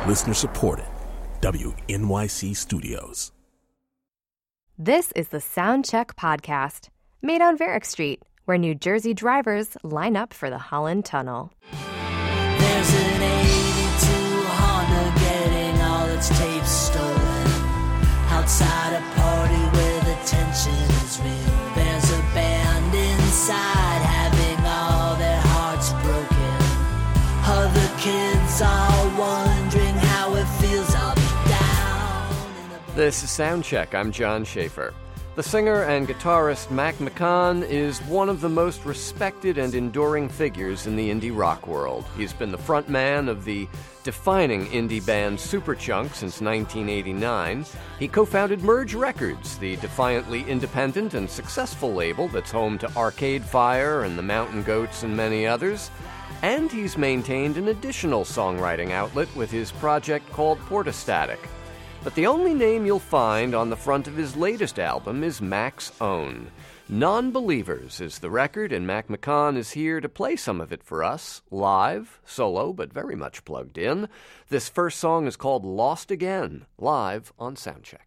Listener supported. WNYC Studios. This is the Soundcheck Podcast, made on Varick Street, where New Jersey drivers line up for the Holland Tunnel. There's an 82 Honda getting all its tapes stolen. Outside a party where the tension is real. There's a band inside having all their hearts broken. Other kids are wondering how it feels. I'll be down. This is Soundcheck. I'm John Schaefer. The singer and guitarist Mac McCaughan is one of the most respected and enduring figures in the indie rock world. He's been the frontman of the defining indie band Superchunk since 1989. He co-founded Merge Records, the defiantly independent and successful label that's home to Arcade Fire and the Mountain Goats and many others. And he's maintained an additional songwriting outlet with his project called Portastatic. But the only name you'll find on the front of his latest album is Mac's own. Non-Believers is the record, and Mac McCaughan is here to play some of it for us, live, solo, but very much plugged in. This first song is called Lost Again, live on Soundcheck.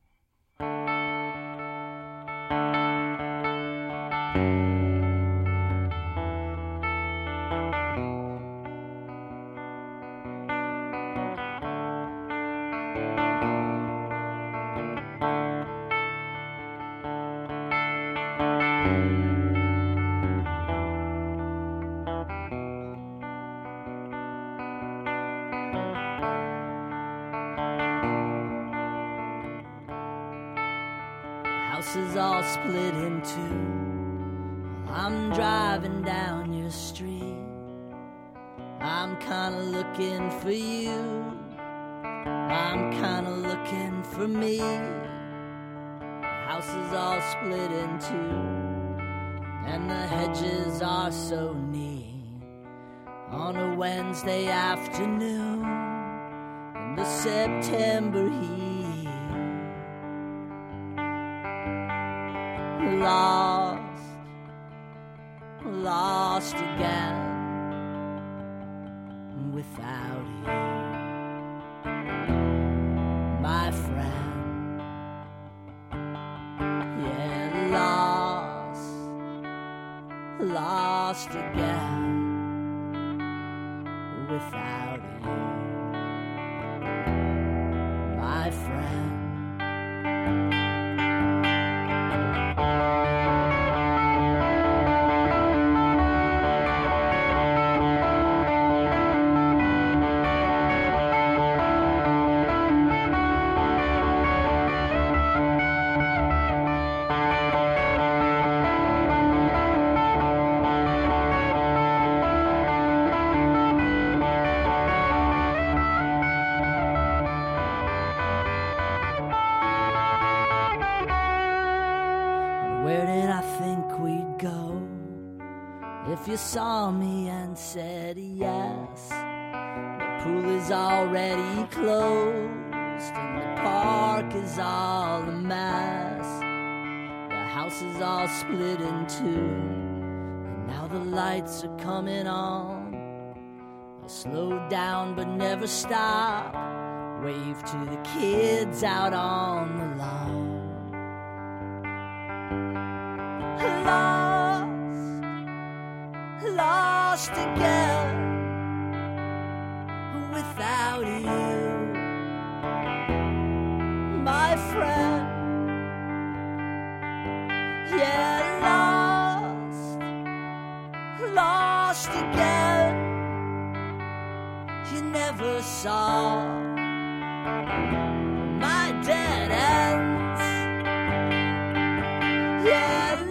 Is all split in two. I'm driving down your street. I'm kinda looking for you. I'm kinda looking for me. The house is all split in two, and the hedges are so neat. On a Wednesday afternoon in the September heat. Lost again without you, my friend. Yeah, lost again without you, my friend. If you saw me and said yes, the pool is already closed and the park is all a mess. The house is all split in two, and now the lights are coming on. I'll slow down but never stop, wave to the kids out on the lawn. Lost again without you, my friend. Yeah, lost again. You never saw my dead ends. Yeah,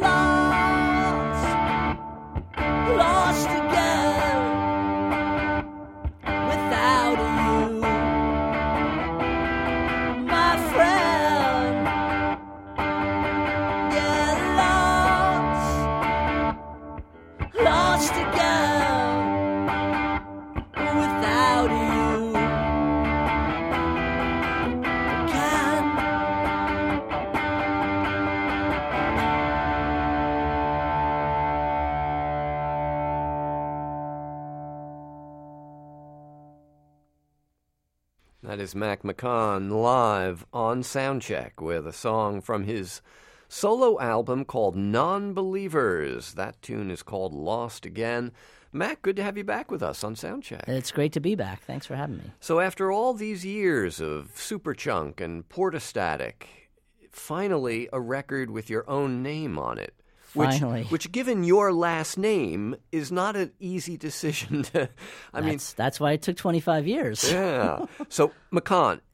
lost again without you, my friend. Yeah, lost again without you. That is Mac McCaughan live on Soundcheck with a song from his solo album called Non-Believers. That tune is called Lost Again. Mac, good to have you back with us on Soundcheck. It's great to be back. Thanks for having me. So after all these years of Superchunk and Portastatic, finally a record with your own name on it. Finally. Which, given your last name, is not an easy decision to... That's why it took 25 years. Yeah. So, McCaughan,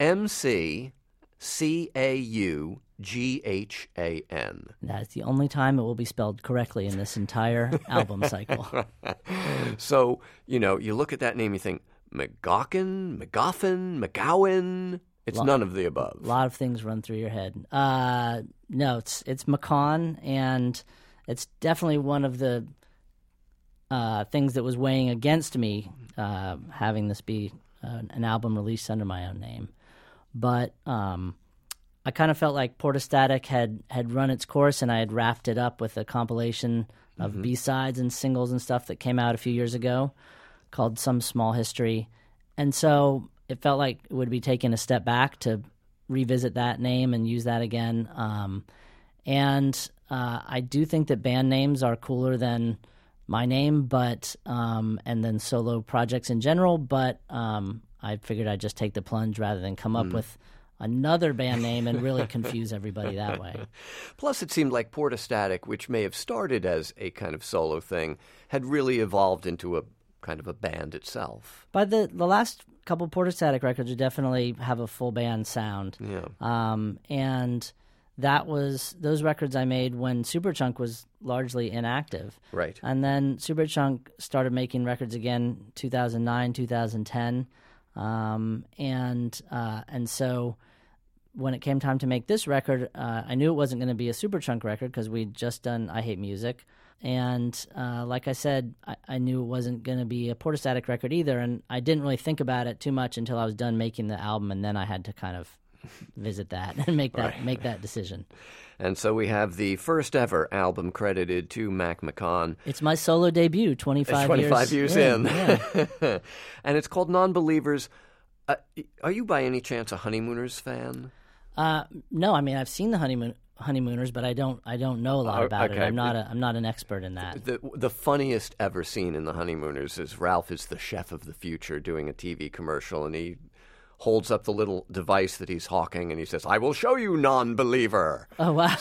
M-C-C-A-U-G-H-A-N. That's the only time it will be spelled correctly in this entire album cycle. So, you look at that name, you think, McGawkin, McGowan. It's none of the above. A lot of things run through your head. No, it's McCaughan, and it's definitely one of the things that was weighing against me having this be an album released under my own name. But I kind of felt like Portastatic had run its course, and I had wrapped it up with a compilation of B-sides and singles and stuff that came out a few years ago called Some Small History. And so it felt like it would be taking a step back to revisit that name and use that again. I do think that band names are cooler than my name, but and then solo projects in general. But I figured I'd just take the plunge rather than come up with another band name and really confuse everybody that way. Plus, it seemed like Portastatic, which may have started as a kind of solo thing, had really evolved into a kind of a band itself. By the last couple Portastatic records definitely have a full band sound. Yeah. And those records I made when Superchunk was largely inactive. Right. And then Superchunk started making records again 2009, 2010. And so when it came time to make this record, I knew it wasn't going to be a Superchunk record because we'd just done I Hate Music. And like I said, I knew it wasn't going to be a Portastatic record either, and I didn't really think about it too much until I was done making the album, and then I had to kind of visit that and make that decision. And so we have the first ever album credited to Mac McCaughan. It's my solo debut, 25 years in. Yeah. And it's called Non-Believers. Are you by any chance a Honeymooners fan? No, I mean I've seen the Honeymooners, but I don't know a lot about okay. it. I'm not an expert in that. The funniest ever scene in the Honeymooners is Ralph is the chef of the future doing a TV commercial, and he holds up the little device that he's hawking, and he says, "I will show you, non-believer." Oh, wow.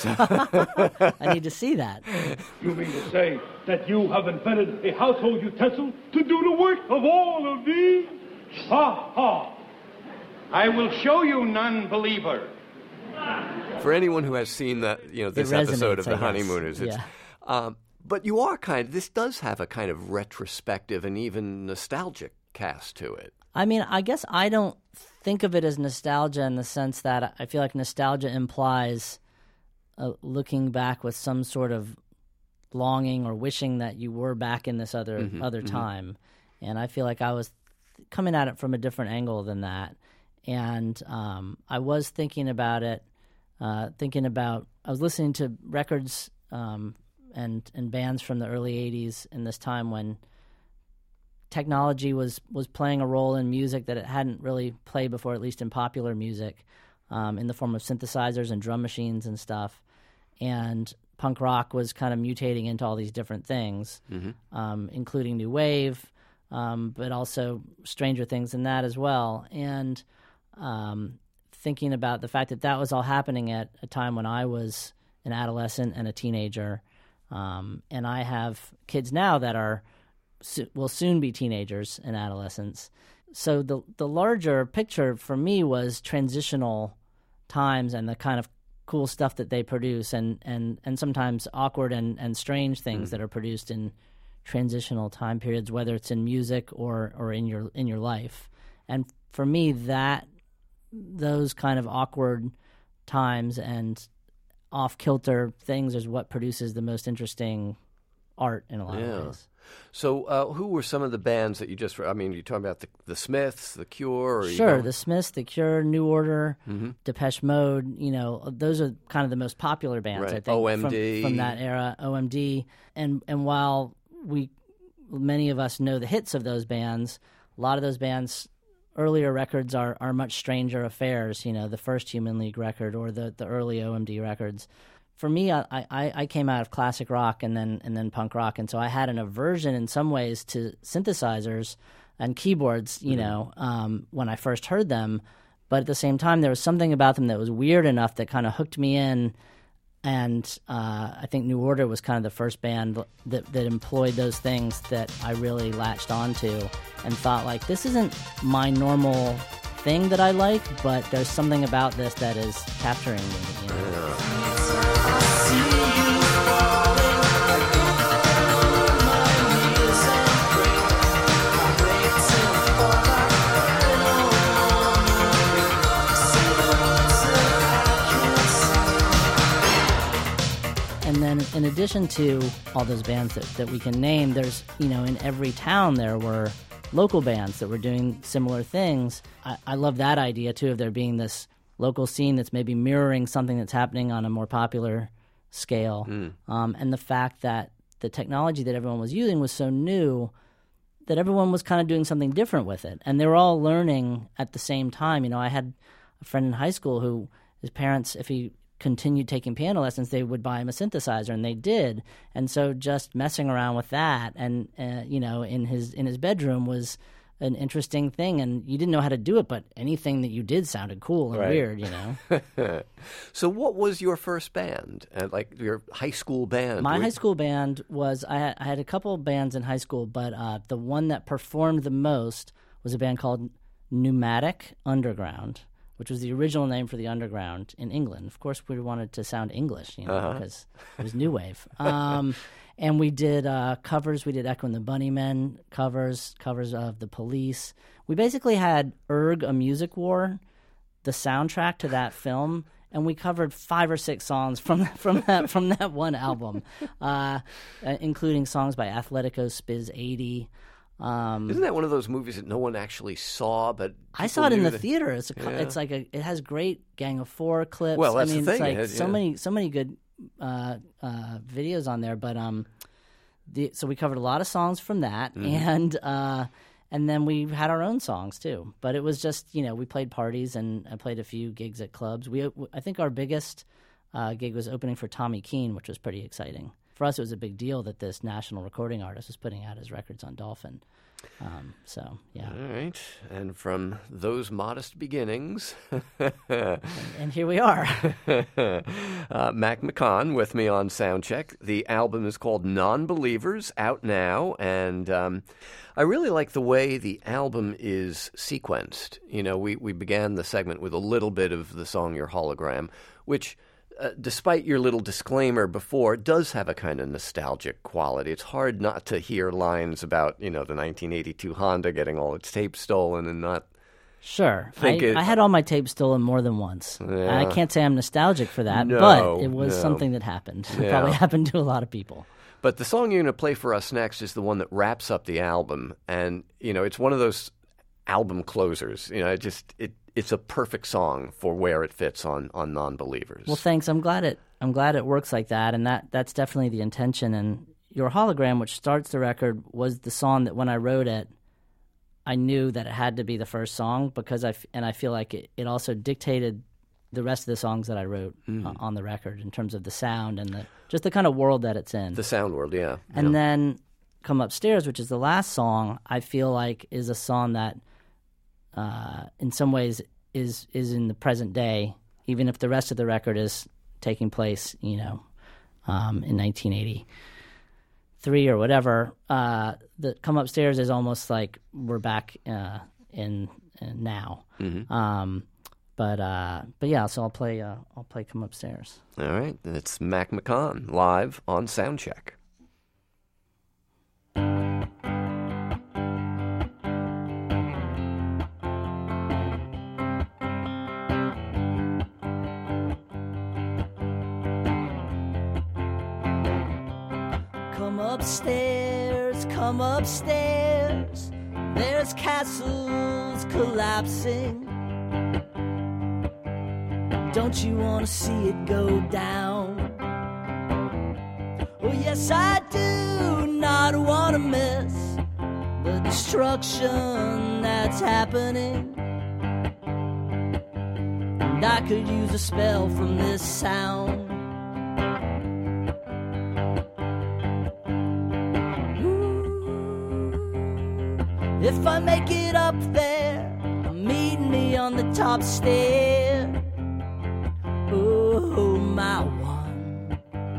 I need to see that. You mean to say that you have invented a household utensil to do the work of all of these? Ha ha! I will show you, non-believer. For anyone who has seen this episode of The Honeymooners, it's, but you are this does have a kind of retrospective and even nostalgic cast to it. I mean, I guess I don't think of it as nostalgia in the sense that I feel like nostalgia implies looking back with some sort of longing or wishing that you were back in this other time. And I feel like I was coming at it from a different angle than that. And I was thinking about it, I was listening to records and bands from the early 80s in this time when technology was playing a role in music that it hadn't really played before, at least in popular music, in the form of synthesizers and drum machines and stuff. And punk rock was kind of mutating into all these different things, including new wave, but also stranger things than that as well. And thinking about the fact that was all happening at a time when I was an adolescent and a teenager, and I have kids now that will soon be teenagers and adolescents. So the larger picture for me was transitional times and the kind of cool stuff that they produce, and sometimes awkward and strange things that are produced in transitional time periods, whether it's in music or in your life. And for me, those kind of awkward times and off-kilter things is what produces the most interesting art in a lot of ways. So who were some of the bands that you just... I mean, you're talking about the Smiths, The Cure? Sure, the Smiths, The Cure, New Order, Depeche Mode, those are kind of the most popular bands, I think. OMD. From that era, OMD. And while many of us know the hits of those bands, a lot of those bands earlier records are much stranger affairs, the first Human League record or the early OMD records. For me, I came out of classic rock and then punk rock, and so I had an aversion in some ways to synthesizers and keyboards, when I first heard them. But at the same time, there was something about them that was weird enough that kind of hooked me in. And I think New Order was kind of the first band that employed those things that I really latched onto and thought, like, this isn't my normal thing that I like, but there's something about this that is capturing me. And then in addition to all those bands that we can name, there's, in every town there were local bands that were doing similar things. I love that idea, too, of there being this local scene that's maybe mirroring something that's happening on a more popular scale. And the fact that the technology that everyone was using was so new that everyone was kind of doing something different with it. And they were all learning at the same time. I had a friend in high school who his parents, if he continued taking piano lessons, they would buy him a synthesizer, and they did. And so just messing around with that and in his bedroom was an interesting thing, and you didn't know how to do it, but anything that you did sounded cool and weird. So what was your first band, like your high school band? My high school band was, I had a couple of bands in high school, but the one that performed the most was a band called Pneumatic Underground, which was the original name for the underground in England. Of course, we wanted to sound English, because it was new wave. And we did covers. We did Echo and the Bunnymen covers of The Police. We basically had Erg, A Music War, the soundtrack to that film, and we covered 5 or 6 songs from that one album, including songs by Athletico, Spiz 80. Isn't that one of those movies that no one actually saw, but I saw it in the theater? It's it has great Gang of Four clips. Well, that's the thing. It's like so many good videos on there. But so we covered a lot of songs from that, and then we had our own songs too. But it was just we played parties, and I played a few gigs at clubs. I think our biggest gig was opening for Tommy Keene, which was pretty exciting. For us, it was a big deal that this national recording artist was putting out his records on Dolphin. So, yeah. All right. And from those modest beginnings... and here we are. Mac McCaughan with me on Soundcheck. The album is called Non-Believers, out now. And I really like the way the album is sequenced. We began the segment with a little bit of the song Your Hologram, which... despite your little disclaimer before, it does have a kind of nostalgic quality. It's hard not to hear lines about, the 1982 Honda getting all its tape stolen and not... Sure. I had all my tapes stolen more than once. Yeah. I can't say I'm nostalgic for that, but it was something that happened. It probably happened to a lot of people. But the song you're going to play for us next is the one that wraps up the album. And, it's one of those album closers. It's a perfect song for where it fits on Non-Believers. Well, thanks. I'm glad it works like that, and that's definitely the intention. And Your Hologram, which starts the record, was the song that when I wrote it, I knew that it had to be the first song because I feel like it also dictated the rest of the songs that I wrote on the record in terms of the sound and just the kind of world that it's in. The sound world, yeah. And then Come Upstairs, which is the last song, I feel like is a song that in some ways is in the present day, even if the rest of the record is taking place, in 1983 or whatever. The Come Upstairs is almost like we're back in now. But yeah, so I'll play Come Upstairs. All right, it's Mac McCaughan live on Soundcheck. Come upstairs, there's castles collapsing. Don't you want to see it go down? Oh yes I do, not want to miss the destruction that's happening. And I could use a spell from this sound. If I make it up there, meet me on the top stair. Oh, my one.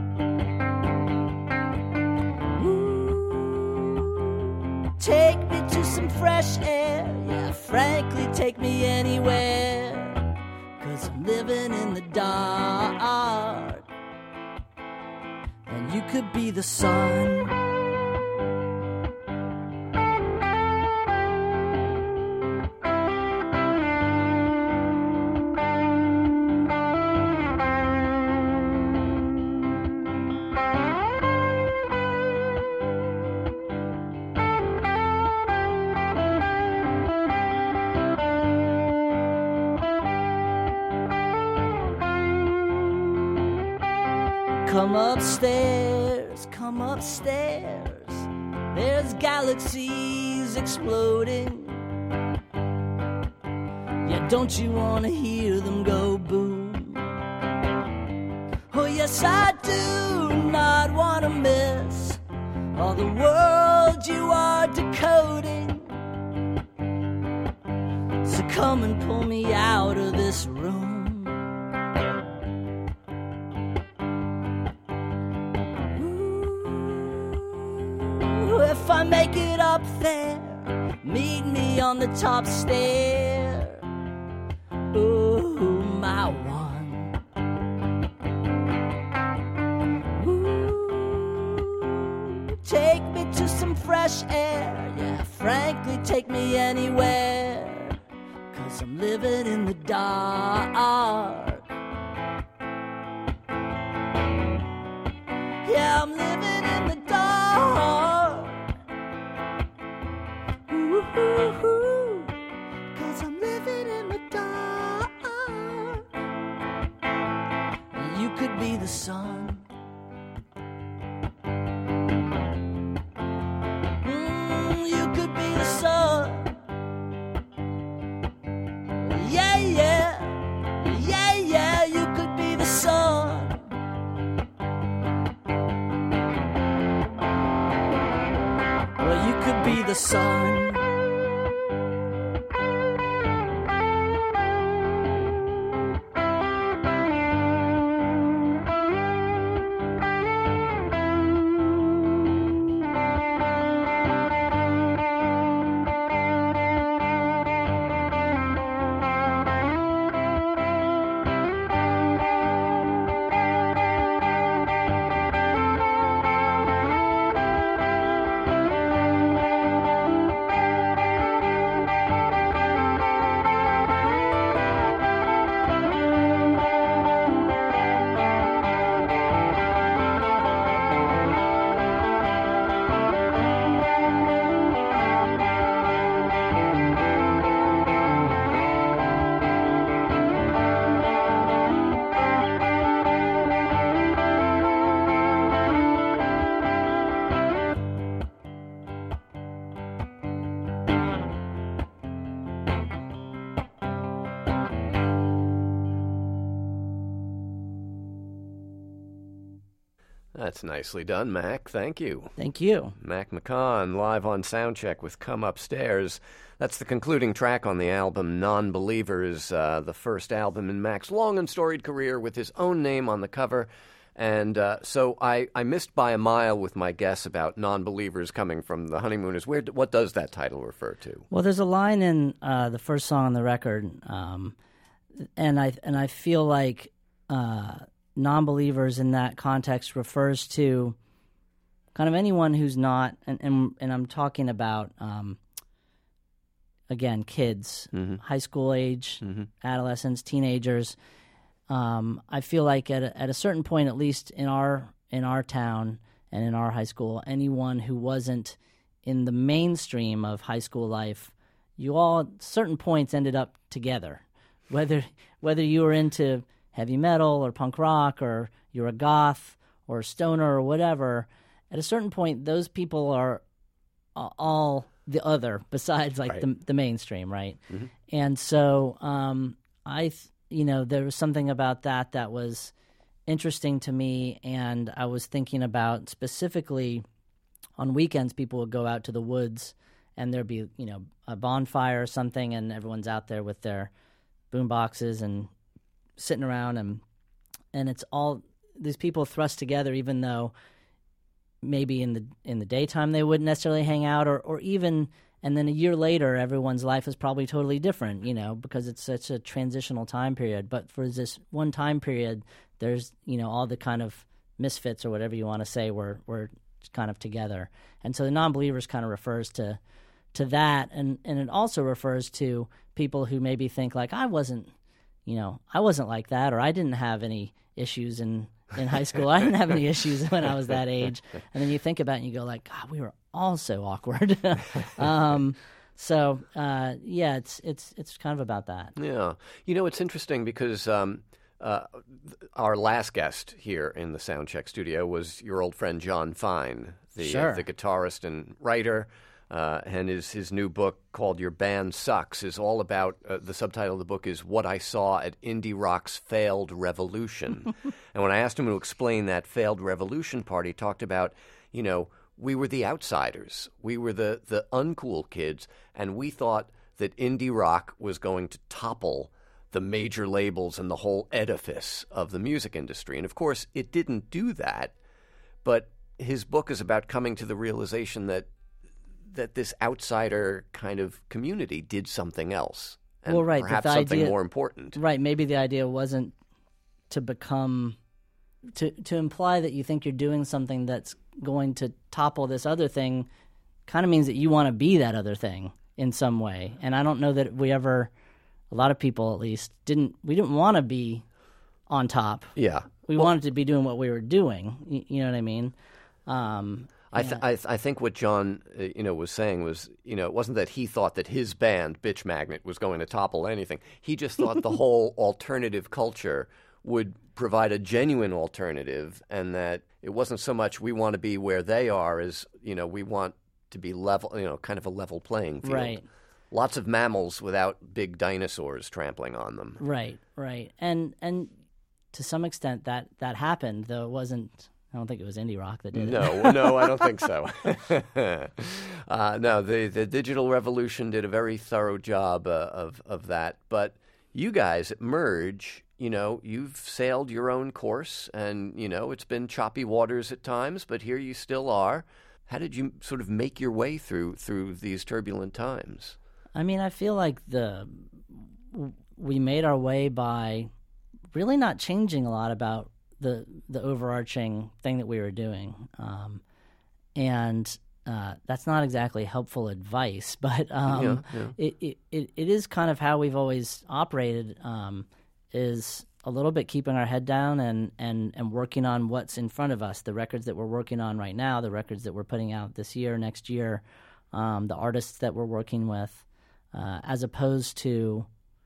Ooh, take me to some fresh air. Yeah, frankly, take me anywhere. 'Cause I'm living in the dark. And you could be the sun. Come upstairs, come upstairs. There's galaxies exploding. Yeah, don't you want to hear them go boom? Oh, yes, I do not want to miss all the world you are decoding. So come and pull me out of this room. If I make it up there, meet me on the top stair. Ooh, my one. Ooh, take me to some fresh air. Yeah, frankly, take me anywhere. 'Cause I'm living in the dark. Yeah, I'm living in the dark. Ooh, 'cause I'm living in the dark. You could be the sun. You could be the sun. Yeah, yeah. Yeah, yeah, you could be the sun. Well, you could be the sun. That's nicely done, Mac. Thank you. Thank you. Mac McCaughan, live on Soundcheck with Come Upstairs. That's the concluding track on the album Non-Believers, the first album in Mac's long and storied career with his own name on the cover. And so I missed by a mile with my guess about Non-Believers coming from the Honeymooners. What does that title refer to? Well, there's a line in the first song on the record, and I feel like non-believers in that context refers to kind of anyone who's not, and I'm talking about, again, kids, high school age, adolescents, teenagers. I feel like at a certain point, at least in our town and in our high school, anyone who wasn't in the mainstream of high school life, you all at certain points ended up together, whether you were into heavy metal or punk rock or you're a goth or a stoner or whatever. At a certain point, those people are all the other besides like Right. the mainstream, right? Mm-hmm. And so there was something about that was interesting to me, and I was thinking about specifically on weekends people would go out to the woods and there'd be a bonfire or something, and everyone's out there with their boom boxes and sitting around, and it's all these people thrust together, even though maybe in the daytime they wouldn't necessarily hang out, or even, and then a year later everyone's life is probably totally different, because it's such a transitional time period. But for this one time period, there's all the kind of misfits or whatever you want to say were kind of together. And so the non-believers kind of refers to that, and it also refers to people who maybe think like I wasn't like that, or I didn't have any issues in high school. I didn't have any issues when I was that age. And then you think about it and you go like, God, we were all so awkward. It's kind of about that. Yeah. It's interesting because our last guest here in the Soundcheck studio was your old friend John Fine, the guitarist and writer. And his new book called Your Band Sucks is all about, the subtitle of the book is What I Saw at Indie Rock's Failed Revolution. And when I asked him to explain that failed revolution part, he talked about, we were the outsiders. We were the uncool kids, and we thought that indie rock was going to topple the major labels and the whole edifice of the music industry. And of course, it didn't do that. But his book is about coming to the realization that this outsider kind of community did something else, and perhaps something more important. Right. Maybe the idea wasn't to become to imply that you think you're doing something that's going to topple this other thing. Kind of means that you want to be that other thing in some way. And I don't know that a lot of people at least didn't want to be on top. Yeah. We wanted to be doing what we were doing. You know what I mean? I think what John, was saying was, it wasn't that he thought that his band, Bitch Magnet, was going to topple anything. He just thought the whole alternative culture would provide a genuine alternative, and that it wasn't so much we want to be where they are as, we want to be level, kind of a level playing field. Right. Lots of mammals without big dinosaurs trampling on them. Right. And to some extent that happened, though it wasn't. I don't think it was indie rock that did it. No, I don't think so. No, the digital revolution did a very thorough job of that. But you guys at Merge, you've sailed your own course, and, it's been choppy waters at times, but here you still are. How did you sort of make your way through these turbulent times? I mean, I feel like we made our way by really not changing a lot about the overarching thing that we were doing, and that's not exactly helpful advice, but It is kind of how we've always operated. Is a little bit keeping our head down and working on what's in front of us, the records that we're working on right now, the records that we're putting out this year, next year, the artists that we're working with, as opposed to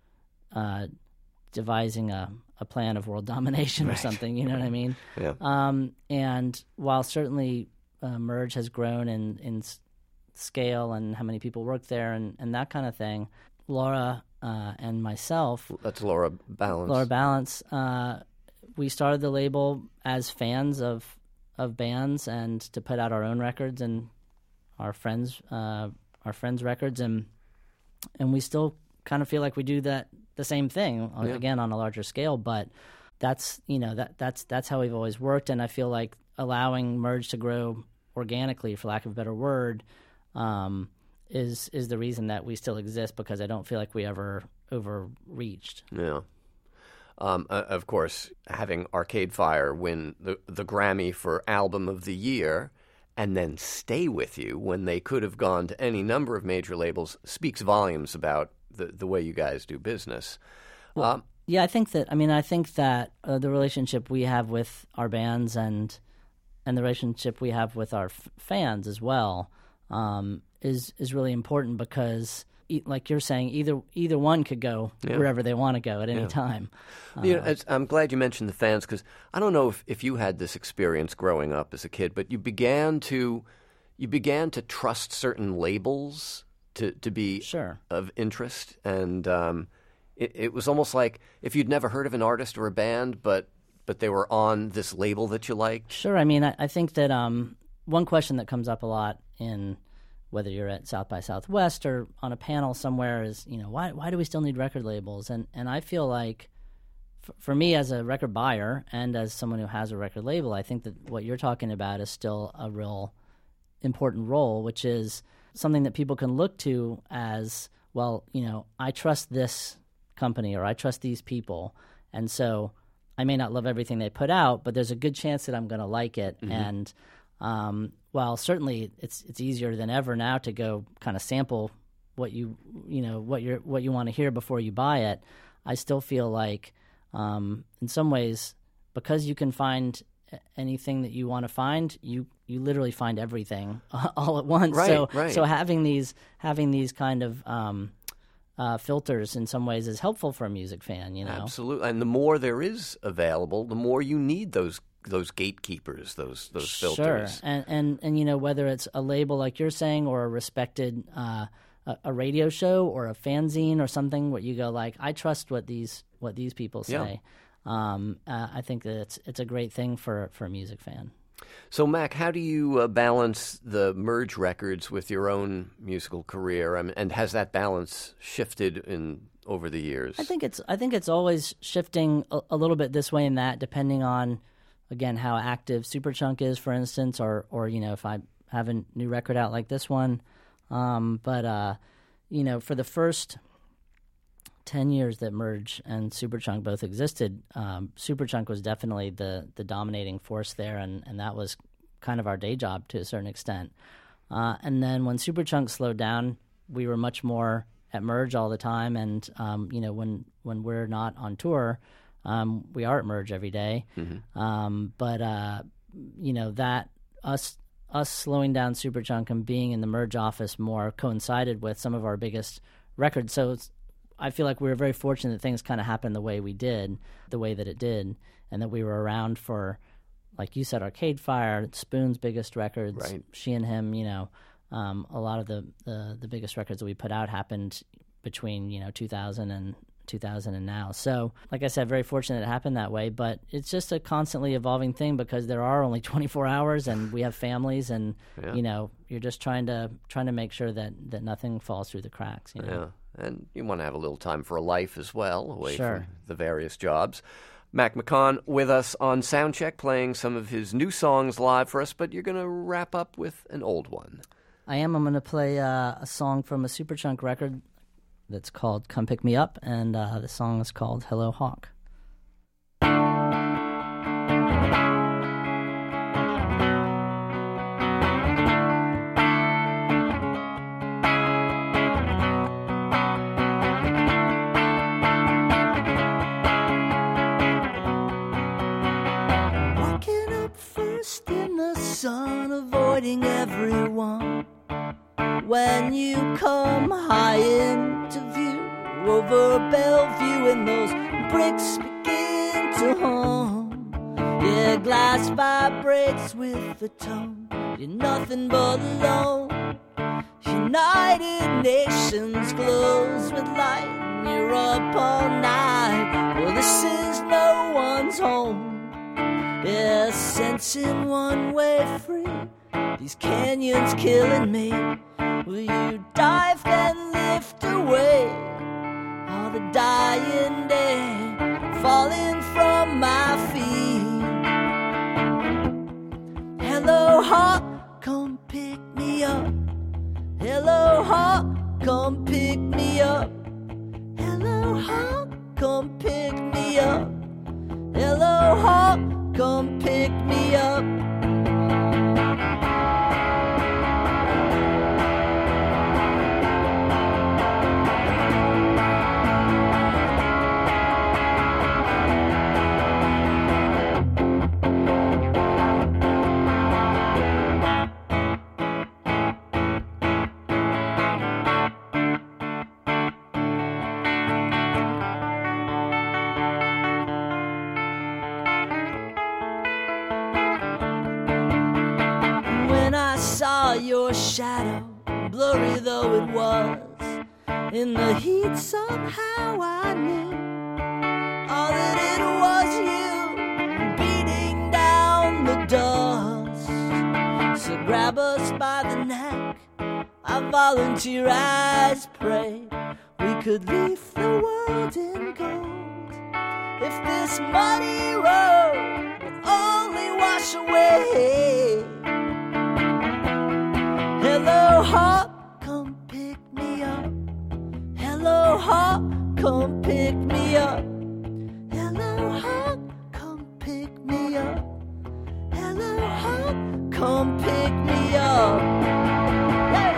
devising a plan of world domination or something, you know what I mean? Yeah. And while certainly Merge has grown in scale and how many people work there and that kind of thing, Laura and myself... That's Laura Balance. Laura Balance. We started the label as fans of bands and to put out our own records and our friends' records, and we still kind of feel like we do the same thing again on a larger scale, but that's how we've always worked, and I feel like allowing Merge to grow organically, for lack of a better word, is the reason that we still exist, because I don't feel like we ever overreached. Yeah. Of course, having Arcade Fire win the Grammy for Album of the Year and then stay with you when they could have gone to any number of major labels speaks volumes about the way you guys do business. Yeah, I think that the relationship we have with our bands and the relationship we have with our fans as well is really important, because like you're saying, either one could go wherever they want to go at any time. I'm glad you mentioned the fans, because I don't know if you had this experience growing up as a kid, but you began to you began to trust certain labels to be Sure. of interest, and it was almost like if you'd never heard of an artist or a band, but they were on this label that you liked. Sure. I mean, I think that one question that comes up a lot in whether you're at South by Southwest or on a panel somewhere is, why do we still need record labels? And I feel like for me as a record buyer and as someone who has a record label, I think that what you're talking about is still a real important role, which is something that people can look to as, well, I trust this company or I trust these people. And so I may not love everything they put out, but there's a good chance that I'm going to like it. And while certainly it's easier than ever now to go kind of sample what you want to hear before you buy it, I still feel like in some ways, because you can find anything that you want to find, you literally find everything all at once. Right. So having these kind of filters in some ways is helpful for a music fan, Absolutely. And the more there is available, the more you need those gatekeepers, those filters. Sure. And whether it's a label like you're saying or a respected a radio show or a fanzine or something where you go like, I trust what these people say. Yeah. I think that it's a great thing for a music fan. So, Mac, how do you balance the Merge Records with your own musical career? And has that balance shifted over the years? I think it's always shifting a little bit this way and that, depending on, again, how active Superchunk is, for instance, or if I have a new record out like this one. But for the first 10 years that Merge and Superchunk both existed, Superchunk was definitely the dominating force there, and that was kind of our day job to a certain extent. And then when Superchunk slowed down, we were much more at Merge all the time, and when we're not on tour, we are at Merge every day. Mm-hmm. But that us slowing down Superchunk and being in the Merge office more coincided with some of our biggest records. So I feel like we were very fortunate that things kind of happened the way that it did, and that we were around for, like you said, Arcade Fire, Spoon's biggest records, right. She and Him. A lot of the biggest records that we put out happened between 2000 and now. So, like I said, very fortunate it happened that way. But it's just a constantly evolving thing because there are only 24 hours, and we have families, and you're just trying to make sure that nothing falls through the cracks. Yeah. And you want to have a little time for a life as well, away Sure. from the various jobs. Mac McCaughan with us on Soundcheck, playing some of his new songs live for us, but you're going to wrap up with an old one. I am. I'm going to play a song from a Superchunk record that's called Come Pick Me Up, and the song is called Hello Hawk. Avoiding everyone when you come high into view over Bellevue and those bricks begin to hum. Yeah, glass vibrates with the tone. You're nothing but alone. United Nations glows with light and you're up all night. Well, this is no one's home. Yeah, sensing one way free. These canyons killing me. Will you dive then lift away all the dying day falling from my feet? Hello hawk, come pick me up. Hello hawk, come pick me up. Hello hawk, come pick me up. Hello hawk, come pick me up. a shadow, blurry though it was. In the heat somehow I knew all that it was you beating down the dust. So grab us by the neck, I volunteer as prey. We could leave the world in gold if this muddy road would only wash away. Hello, hawk, come pick me up. Hello, hawk, come pick me up. Hello, hawk, come pick me up. Hello, hawk, come pick me up. Hey!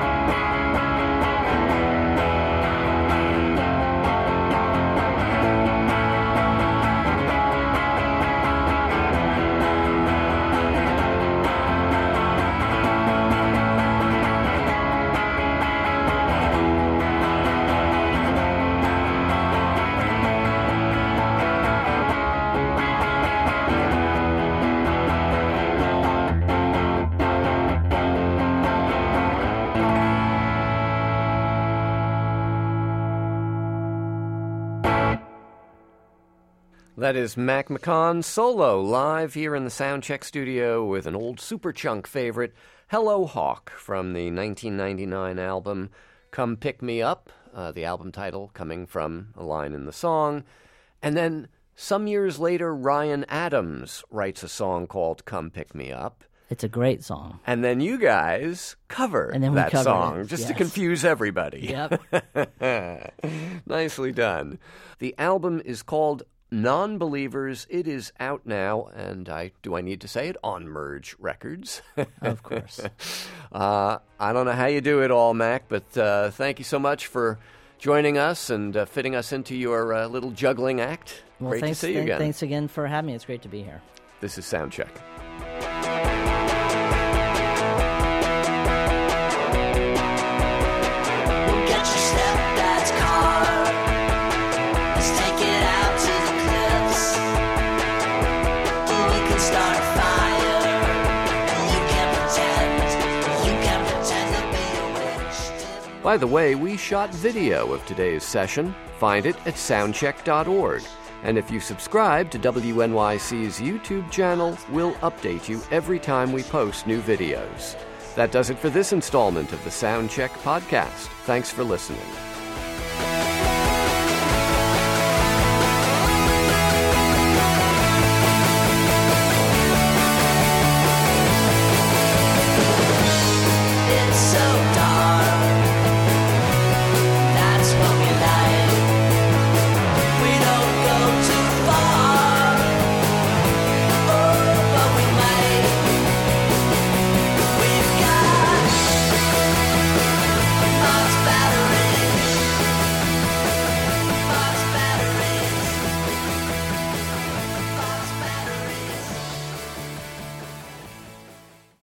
That is Mac McCaughan solo, live here in the Soundcheck studio with an old Superchunk favorite, Hello Hawk, from the 1999 album Come Pick Me Up, the album title coming from a line in the song. And then some years later, Ryan Adams writes a song called Come Pick Me Up. It's a great song. And then you guys cover that song, just to confuse everybody. Yep. Nicely done. The album is called Non-Believers. It is out now, and do I need to say it? On Merge Records. Of course. I don't know how you do it all, Mac, but thank you so much for joining us and fitting us into your little juggling act. Well, great to see you again. Thanks again for having me. It's great to be here. This is Soundcheck. By the way, we shot video of today's session. Find it at soundcheck.org. And if you subscribe to WNYC's YouTube channel, we'll update you every time we post new videos. That does it for this installment of the Soundcheck podcast. Thanks for listening.